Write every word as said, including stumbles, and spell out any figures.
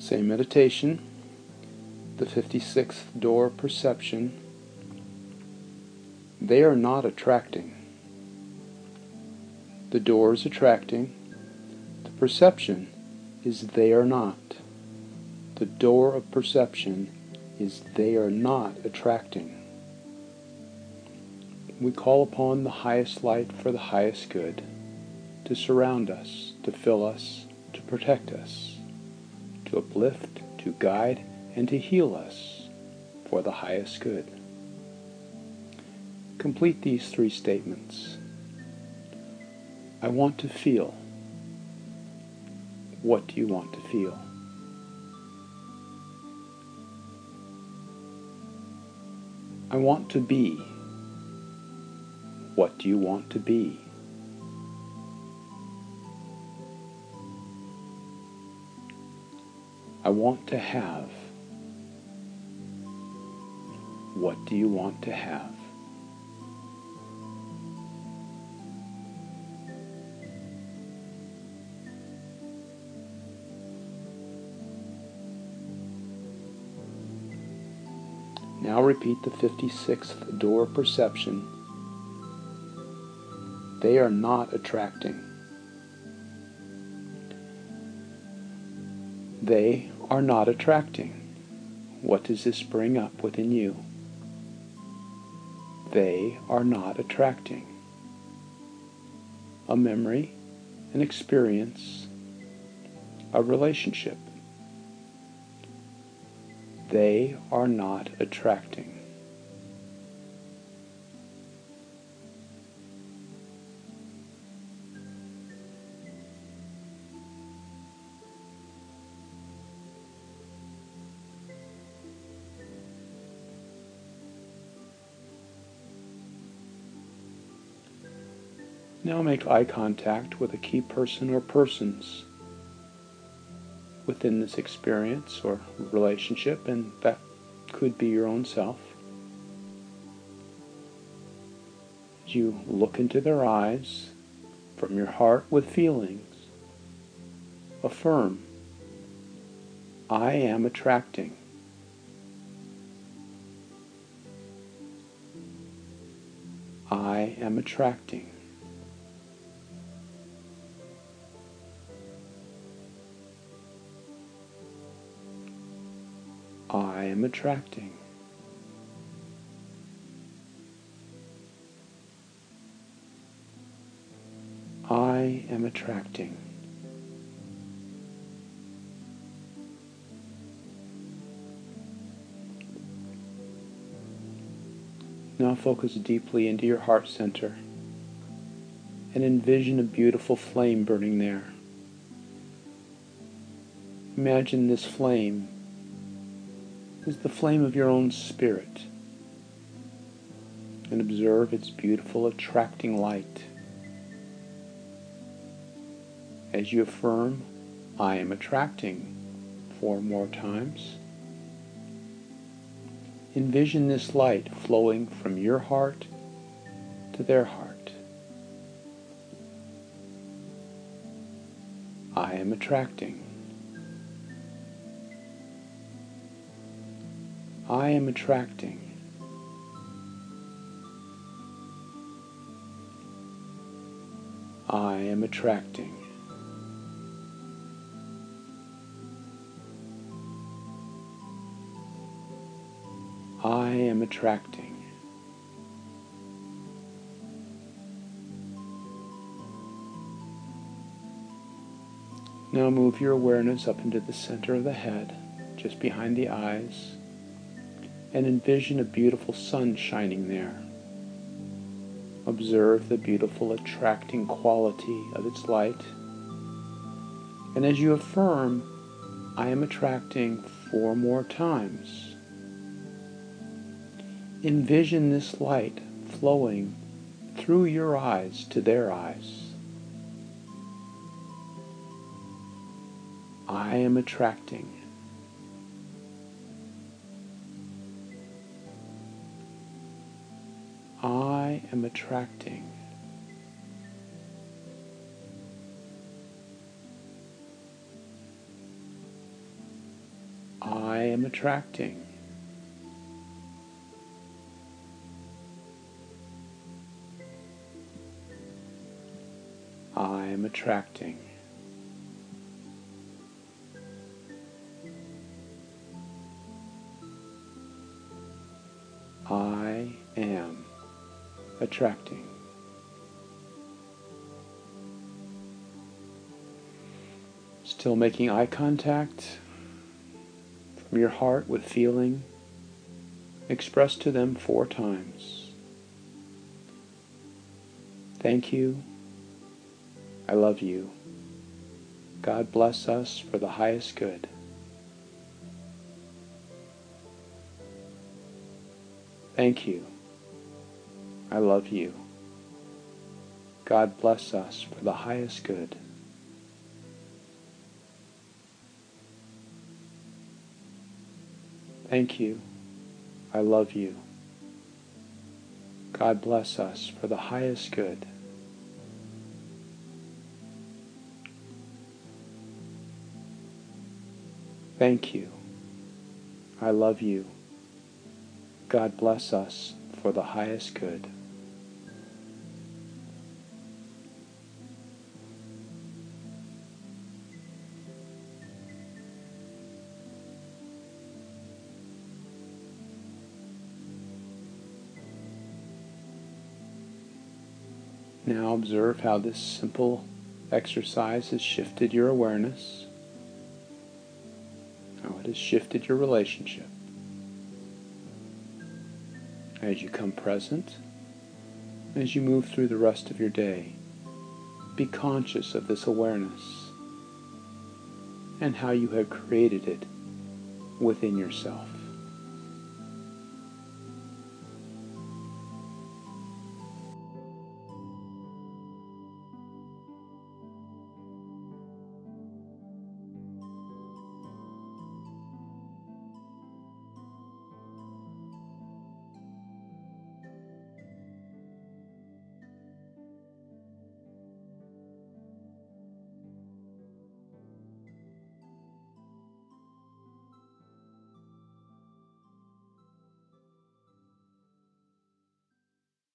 Same meditation, the fifty-sixth door, perception. They are not attracting. The door is attracting. The perception is they are not. The door of perception is they are not attracting. We call upon the highest light for the highest good to surround us, to fill us, to protect us, to uplift, to guide, and to heal us for the highest good. Complete these three statements. I want to feel. What do you want to feel? I want to be. What do you want to be? I want to have. What do you want to have? Now repeat the fifty-sixth door perception. They are not attracting. They are not attracting. What does this bring up within you? They are not attracting. A memory, an experience, a relationship. They are not attracting. Now make eye contact with a key person or persons within this experience or relationship, and that could be your own self. As you look into their eyes from your heart with feelings, affirm, I am attracting. I am attracting. I am attracting. I am attracting. Now focus deeply into your heart center and envision a beautiful flame burning there. Imagine this flame is the flame of your own spirit, and observe its beautiful attracting light. As you affirm, I am attracting, four more times, envision this light flowing from your heart to their heart. I am attracting. I am attracting. I am attracting. I am attracting. Now move your awareness up into the center of the head, just behind the eyes, and envision a beautiful sun shining there. Observe the beautiful attracting quality of its light. And as you affirm, I am attracting, four more times, envision this light flowing through your eyes to their eyes. I am attracting. I am attracting. I am attracting. I am attracting. I am attracting. Still making eye contact from your heart with feeling. Express to them four times. Thank you. I love you. God bless us for the highest good. Thank you. I love you. God bless us for the highest good. Thank you. I love you. God bless us for the highest good. Thank you. I love you. God bless us for the highest good. Now observe how this simple exercise has shifted your awareness, how it has shifted your relationship. As you come present, as you move through the rest of your day, be conscious of this awareness and how you have created it within yourself.